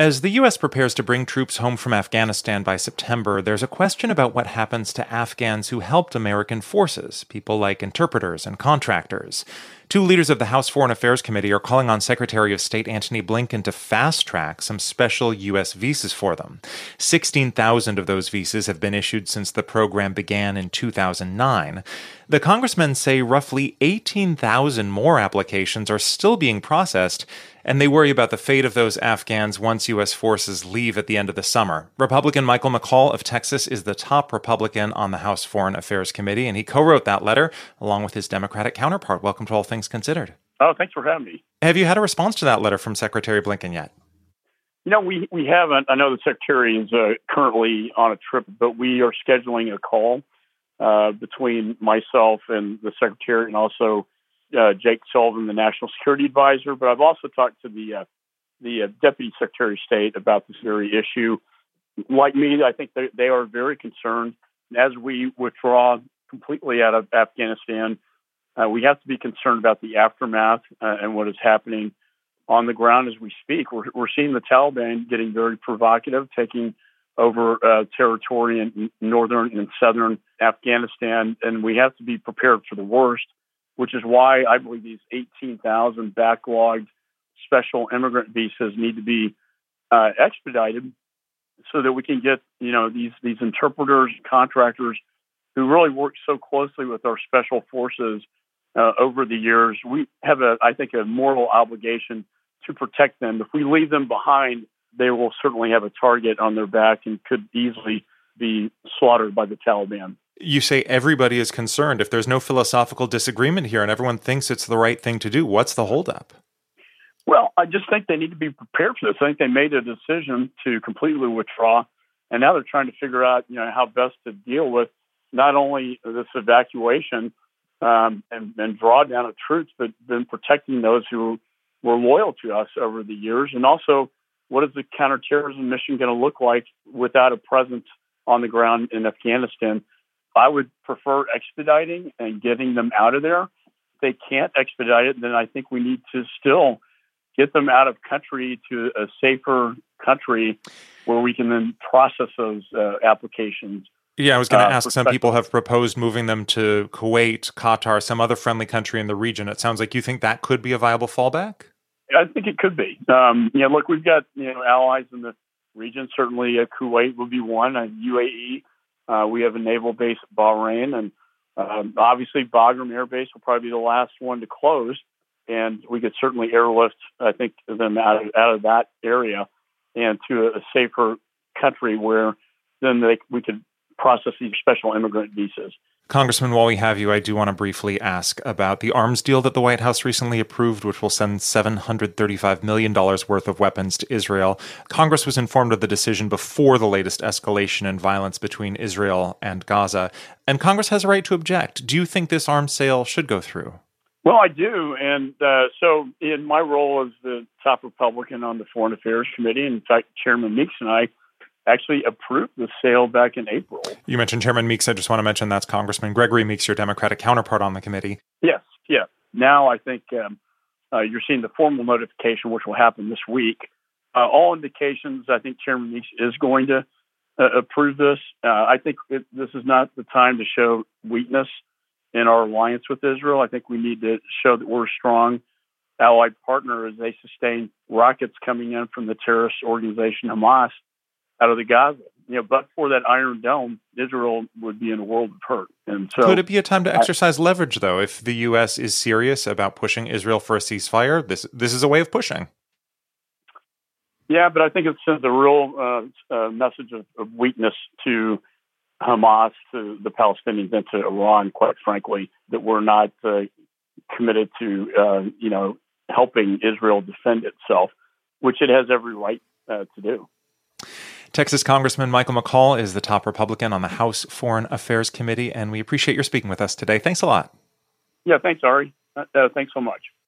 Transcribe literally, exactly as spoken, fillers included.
As the U S prepares to bring troops home from Afghanistan by September, there's a question about what happens to Afghans who helped American forces, people like interpreters and contractors. Two leaders of the House Foreign Affairs Committee are calling on Secretary of State Antony Blinken to fast-track some special U S visas for them. sixteen thousand of those visas have been issued since the program began in two thousand nine. The congressmen say roughly eighteen thousand more applications are still being processed, and they worry about the fate of those Afghans once U S forces leave at the end of the summer. Republican Michael McCaul of Texas is the top Republican on the House Foreign Affairs Committee, and he co-wrote that letter along with his Democratic counterpart. Welcome to All Things Considered. Oh, thanks for having me. Have you had a response to that letter from Secretary Blinken yet? You know, we, we haven't. I know the Secretary is uh, currently on a trip, but we are scheduling a call uh, between myself and the Secretary and also uh, Jake Sullivan, the National Security Advisor. But I've also talked to the uh, the uh, Deputy Secretary of State about this very issue. Like me, I think they, they are very concerned. As we withdraw completely out of Afghanistan, Uh, we have to be concerned about the aftermath uh, and what is happening on the ground as we speak. We're, we're seeing the Taliban getting very provocative, taking over uh, territory in northern and southern Afghanistan, and we have to be prepared for the worst, which is why I believe these eighteen thousand backlogged special immigrant visas need to be uh, expedited so that we can get, you know, these, these interpreters, contractors who really work so closely with our special forces Uh, over the years. We have, a, I think, a moral obligation to protect them. If we leave them behind, they will certainly have a target on their back and could easily be slaughtered by the Taliban. You say everybody is concerned. If there's no philosophical disagreement here and everyone thinks it's the right thing to do, what's the holdup? Well, I just think they need to be prepared for this. I think they made a decision to completely withdraw, and now they're trying to figure out, you know, how best to deal with not only this evacuation Um, and, and drawdown of troops, but then protecting those who were loyal to us over the years. And also, what is the counterterrorism mission going to look like without a presence on the ground in Afghanistan? I would prefer expediting and getting them out of there. If they can't expedite it, then I think we need to still get them out of country to a safer country where we can then process those uh, applications. Yeah, I was going to Uh, ask, some people have proposed moving them to Kuwait, Qatar, some other friendly country in the region. It sounds like you think that could be a viable fallback? I think it could be. Um, you know, look, we've got, you know, allies in the region. Certainly uh, Kuwait would be one, uh, U A E. Uh, we have a naval base at Bahrain. And um, obviously Bagram Air Base will probably be the last one to close. And we could certainly airlift, I think, them out of, out of that area and to a, a safer country where then they, we could process these special immigrant visas. Congressman, while we have you, I do want to briefly ask about the arms deal that the White House recently approved, which will send seven hundred thirty-five million dollars worth of weapons to Israel. Congress was informed of the decision before the latest escalation in violence between Israel and Gaza, and Congress has a right to object. Do you think this arms sale should go through? Well, I do. And uh, so in my role as the top Republican on the Foreign Affairs Committee, in fact, Chairman Meeks and I actually approved the sale back in April. You mentioned Chairman Meeks. I just want to mention that's Congressman Gregory Meeks, your Democratic counterpart on the committee. Yes, yeah. Now I think um, uh, you're seeing the formal notification, which will happen this week. Uh, all indications, I think Chairman Meeks is going to uh, approve this. Uh, I think it, this is not the time to show weakness in our alliance with Israel. I think we need to show that we're a strong allied partner as they sustain rockets coming in from the terrorist organization Hamas out of the Gaza. You know, but for that Iron Dome, Israel would be in a world of hurt. And so, could it be a time to exercise I, leverage, though, if the U S is serious about pushing Israel for a ceasefire? This this is a way of pushing. Yeah, but I think it sends a real uh, uh, message of, of weakness to Hamas, to the Palestinians, and to Iran, quite frankly, that we're not uh, committed to, uh, you know, helping Israel defend itself, which it has every right uh, to do. Texas Congressman Michael McCaul is the top Republican on the House Foreign Affairs Committee, and we appreciate your speaking with us today. Thanks a lot. Yeah, thanks, Ari. Uh, uh, thanks so much.